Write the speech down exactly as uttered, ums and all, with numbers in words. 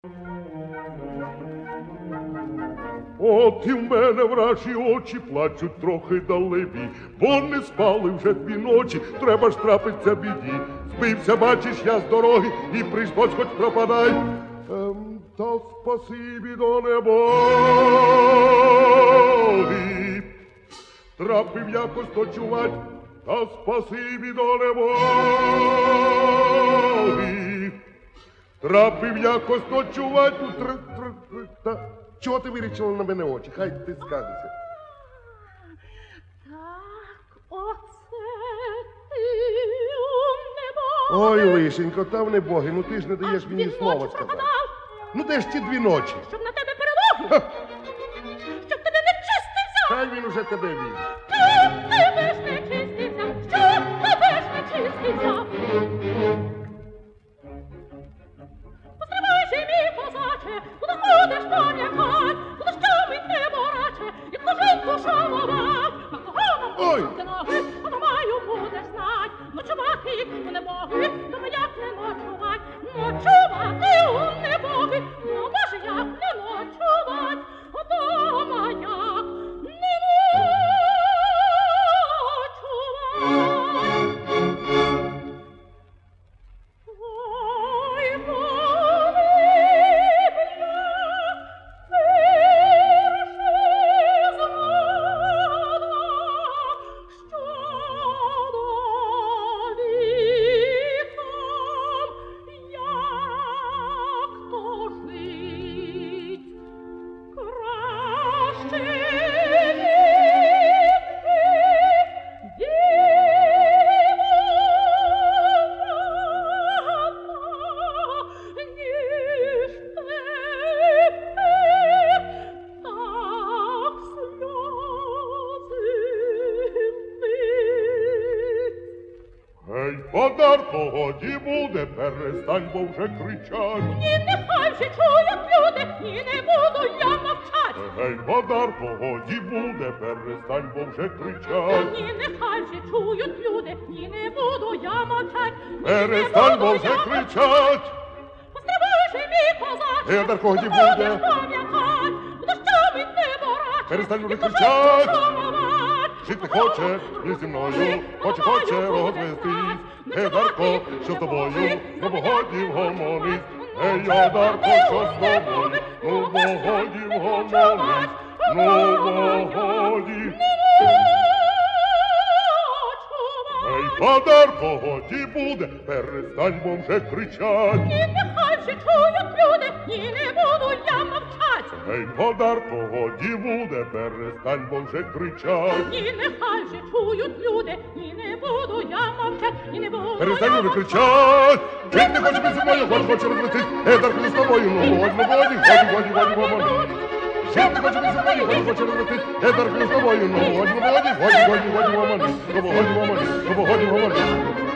От і в мене вражі очі плачуть трохи далебі, бо не спали вже дві ночі, треба ж трапиться біді. Збився, бачиш, я з дороги, і прийшлось хоч пропадай. Ем, та спасибі до небоги. Трапив якось ночувать, та спасибі до небоги. Трапив якось ночувать, у тр... тр... тр... та... Чого ти вирічила на мене очі? Хай ти скажешся. Так, оце ти у небо. Ой, лишенько, та в небоги, ну ти ж не даєш мені слова сказати. Ну де ж ті дві ночі? Щоб на тебе перелоги. Щоб тебе не чистився. Хай він уже тебе візьме. Щоб тебе ж не чистився. Щоб тебе ж не чистився. Постривай же, мій козаче, куди ходиш, пам'якай, куди що мить не бораче, і кожен душа мовав. А кого Ой! ти ноги, воно маю будеш знать. Ночувати у небоги, дома як не ночувать. Ночувати у небоги, ну може як не ночувать. Дома як не ночувать. Ой, Подарко годі буде, перестань, бо вже кричать. Ні, нехай вже чують люди, ні, не буду я мовчать. Гей, подарко годі буде, перестань, бо вже кричать. Ні, нехай вже чують люди, ні, не буду я мовчать. Перестань, бо вже кричать. Постривай же, мій козаче, Гей, подарко годі будеш буде. пам'якать, будеш що мить не бораче. Перестань вже і кожен кричать. душа мовать. Жити хоче, і зі мною, хоче, хоче розвестись. Гей, Дарко, що з тобою, ну погоді гомонись. Гей, я, Дарко, що з тобою, ну погоді гомонись. Ну погоді. Гей, подарко годі буде, перестань, бо вже кричать. Ні, нехай вже чують люди, ні, не буду я мовчать. Гей, подарко годі буде, перестань, бо вже кричать. Ні, нехай вже чують люди, ні, не буду я мовчать, ні, не буду Перестань я люди мовчать. кричать! Чи не хоче бути зі мною, хоч хоче розлетить? Е, Дарко, не з тобою, ну годі, ну годі, годі, годі, годі, годі. Чи не хоче бути зі мною, хоч хоче розлетить? Е, Дарко, не з тобою, ну годі, ну годі, годі, годі, годі, годі, годі, годі, годі, годі, годі, годі.